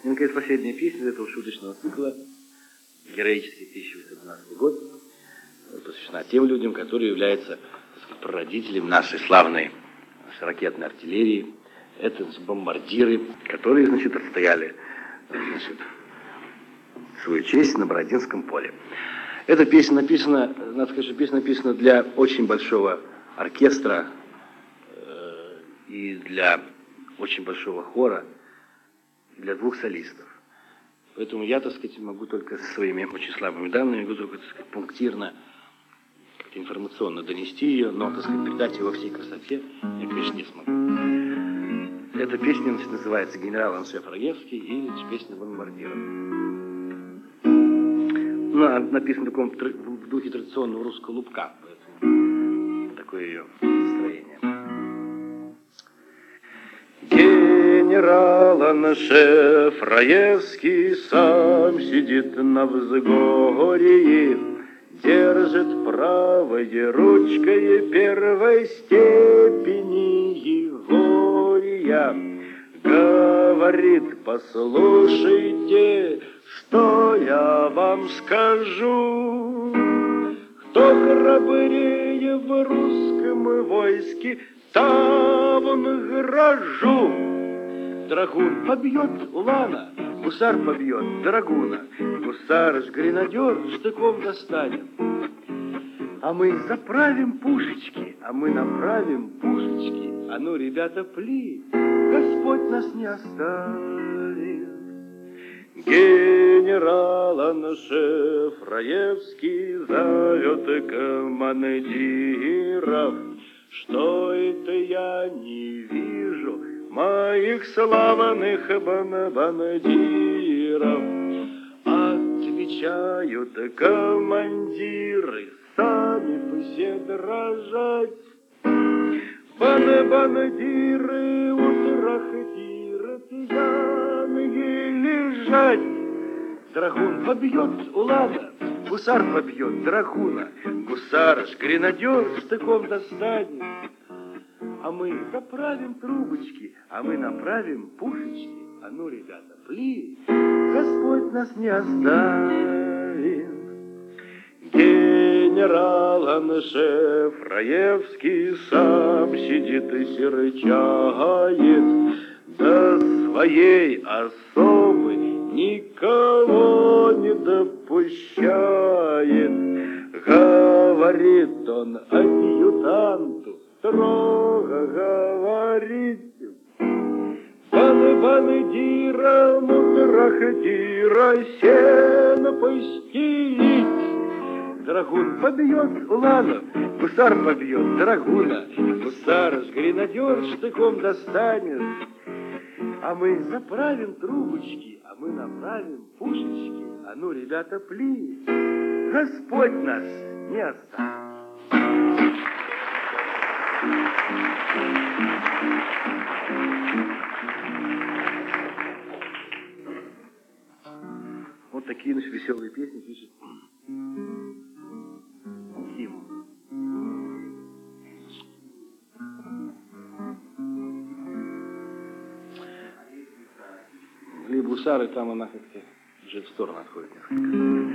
И, наконец, последняя песня этого шуточного цикла, героический 1812 год, посвящена тем людям, которые являются, так сказать, прародителем нашей славной ракетной артиллерии. Это бомбардиры, которые, значит, отстояли, значит, свою честь на Бородинском поле. Эта песня написана, надо сказать, что песня написана для очень большого оркестра и для очень большого хора, для двух солистов. Поэтому я, так сказать, могу только со своими очень слабыми данными, могу только, так сказать, пунктирно, информационно донести ее, но, так сказать, передать ее во всей красоте я, конечно, не смогу. Эта песня, значит, называется «Генерал-аншеф Раевский» и песня «Бомбардиров». Ну, она написана в духе традиционного русского лубка, поэтому такое ее настроение. Генерал-аншеф Раевский сам сидит на взгорье, держит правой ручкой первой степени Егория. Говорит: послушайте, что я вам скажу. Кто храбрее в русском войске, того награжу. Драгун побьет улана, гусар побьет драгуна, гусар ж гренадер штыком достанет. А мы заправим пушечки, а мы направим пушечки. А ну, ребята, пли, Господь нас не оставит. Генерал-аншеф Раевский зовет командиров. Что это я не вижу моих славных бомбардиров? Отвечают командиры, сами все дрожать. Бомбардиры утрахтирят, янги лежать. Драгун побьет улана, гусар побьет драгуна, гусар ж гренадер штыком достанет. А мы заправим трубочки, а мы направим пушечки. А ну, ребята, пли, Господь нас не оставит. Генерал-аншеф Раевский сам сидит и серчает, до своей особы никого не допущает. Говорит он адъютанту, строго говорит: бомбардира, мутрахтира, сено постелить. Драгун побьет улана, гусар побьет драгуна, гусар ж гренадер штыком достанет. А мы заправим трубочки, а мы направим пушечки. А ну, ребята, пли, Господь нас не оставит. Вот такие наши веселые песни пишет Ким. Либо гусары, там она как-то уже в сторону отходит несколько.